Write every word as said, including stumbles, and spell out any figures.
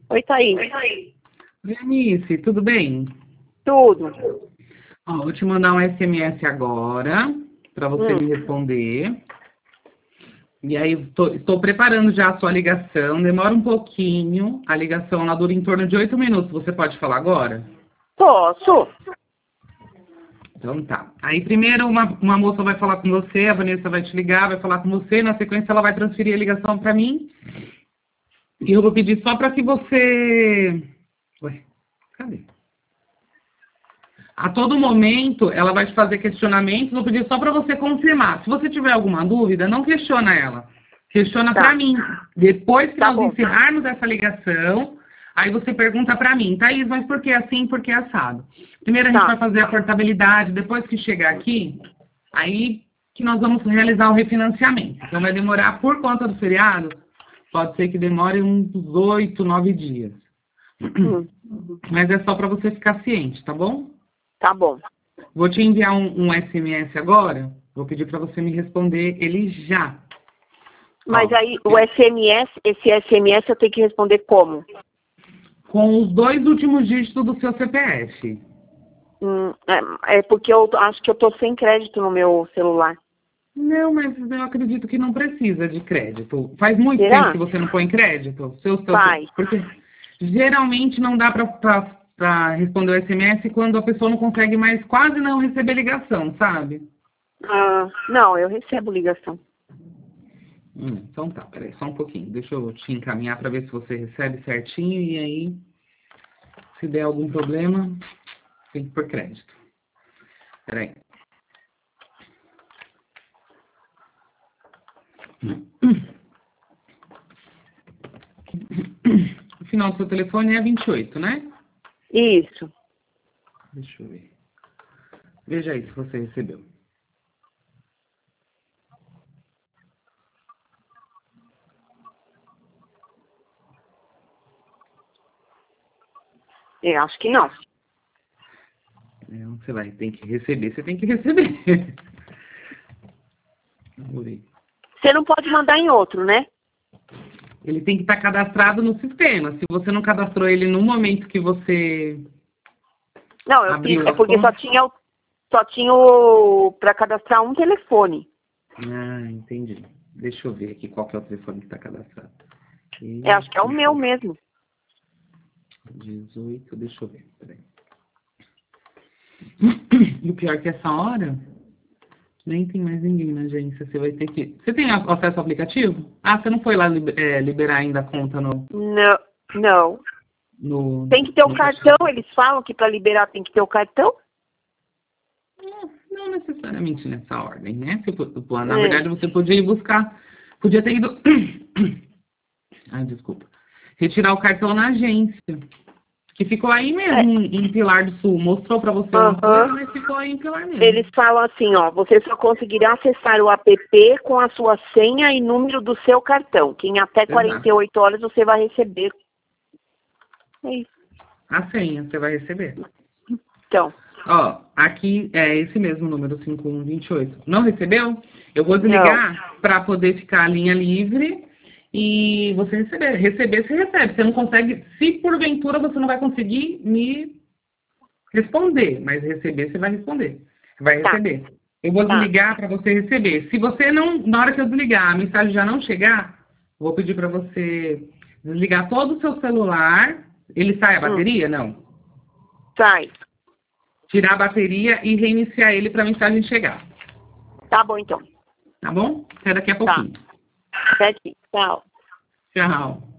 Oi, Thaís. Lenice, tudo bem? Tudo. Ó, vou te mandar um S M S agora, para você Hum. me responder. E aí, tô- estou preparando já a sua ligação. Demora um pouquinho. A ligação ela dura em torno de oito minutos. Você pode falar agora? Posso? Então tá. Aí primeiro uma, uma moça vai falar com você, a Vanessa vai te ligar, vai falar com você. Na sequência ela vai transferir a ligação para mim. E eu vou pedir só para que você... Ué, cadê? A todo momento, ela vai te fazer questionamentos, vou pedir só para você confirmar. Se você tiver alguma dúvida, não questiona ela. Questiona Tá. para mim. Depois que Tá nós bom. encerrarmos essa ligação, aí você pergunta para mim, Thaís, mas por que assim, por que assado? Primeiro a gente Tá. vai fazer a portabilidade, depois que chegar aqui, aí que nós vamos realizar o refinanciamento. Então vai demorar, por conta do feriado, pode ser que demore uns oito, nove dias. Hum. Mas é só para você ficar ciente, tá bom? Tá bom. Vou te enviar um, um S M S agora. Vou pedir para você me responder ele já. Mas Ó, aí o S M S, esse S M S eu tenho que responder como? com os dois últimos dígitos do seu C P F. Hum, é, é porque eu acho que eu tô sem crédito no meu celular. Não, mas eu acredito que não precisa de crédito. Faz muito Será? tempo que você não põe crédito? Seu, seu, Faz. Porque geralmente não dá para responder o S M S quando a pessoa não consegue mais quase não receber ligação, sabe? Ah, não, eu recebo ligação. Hum, então tá, peraí, só um pouquinho. Deixa eu te encaminhar para ver se você recebe certinho e aí, se der algum problema, tem que pôr crédito. Peraí. O final do seu telefone é vinte e oito, né? Isso. Deixa eu ver. Veja aí se você recebeu. Eu acho que não. É, você vai, tem que receber, você tem que receber. Vamos ver. Você não pode mandar em outro, né? Ele tem que estar cadastrado no sistema. Se você não cadastrou ele no momento que você Não, eu abriu fiz, é a porque só conta... tinha o só tinha o para cadastrar um telefone. Ah, entendi. Deixa eu ver aqui qual que é o telefone que está cadastrado. Eu acho que é o meu mesmo. dezoito, deixa eu ver, peraí. E o pior é que essa hora, nem tem mais ninguém na agência. Você vai ter que... Você tem a- acesso ao aplicativo? Ah, você não foi lá liber- é, liberar ainda a conta no... Não, não. no Tem que ter o no cartão, caixa? eles falam que para liberar tem que ter o cartão. Não, não necessariamente nessa ordem, né? Se for- pô, na É. verdade, você podia ir buscar... Podia ter ido... Ai, desculpa. Retirar o cartão na agência. Que ficou aí mesmo, É. em, em Pilar do Sul. Mostrou pra você uma Aham. coisa, mas ficou aí em Pilar mesmo. Eles falam assim, ó, você só conseguirá acessar o app com a sua senha e número do seu cartão, que em até quarenta e oito horas você vai receber. É isso. A senha, você vai receber. Então, Ó, aqui é esse mesmo número, cinco um dois oito. Não recebeu? Eu vou desligar para poder ficar a linha livre e você receber. Receber, você recebe. Você não consegue, se porventura você não vai conseguir me responder, mas receber, você vai responder. Vai Tá. receber. Eu vou Tá. desligar para você receber. Se você não, na hora que eu desligar, a mensagem já não chegar, vou pedir para você desligar todo o seu celular. Ele sai a Hum. bateria? Não. sai. Tirar a bateria e reiniciar ele para a mensagem chegar. Tá bom, então. Tá bom? Até daqui a Tá. pouquinho. Certinho. Tchau. Tchau.